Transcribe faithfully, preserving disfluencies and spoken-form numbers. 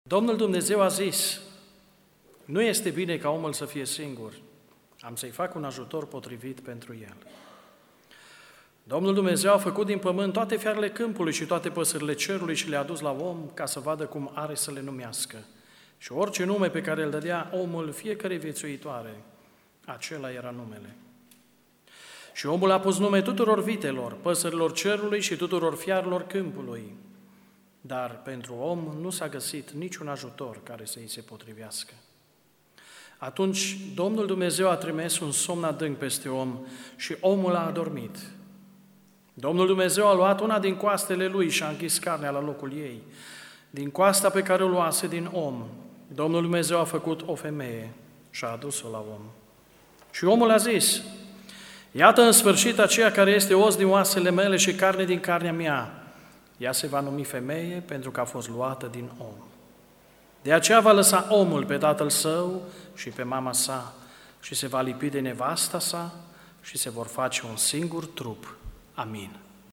Domnul Dumnezeu a zis, nu este bine ca omul să fie singur, am să-i fac un ajutor potrivit pentru el. Domnul Dumnezeu a făcut din pământ toate fiarele câmpului și toate păsările cerului și le-a adus la om ca să vadă cum are să le numească. Și orice nume pe care îl dădea omul fiecare viețuitoare, acela era numele. Și omul a pus nume tuturor vitelor, păsărilor cerului și tuturor fiarelor câmpului. Dar pentru om nu s-a găsit niciun ajutor care să îi se potrivească. Atunci Domnul Dumnezeu a trimis un somn adânc peste om și omul a adormit. Domnul Dumnezeu a luat una din coastele lui și a închis carnea la locul ei. Din coasta pe care o luase din om, Domnul Dumnezeu a făcut o femeie și a adus-o la om. Și omul a zis, iată în sfârșit aceea care este os din oasele mele și carne din carnea mea. Ea se va numi femeie pentru că a fost luată din om. De aceea va lăsa omul pe tatăl său și pe mama sa și se va lipi de nevasta sa și se vor face un singur trup. Amin.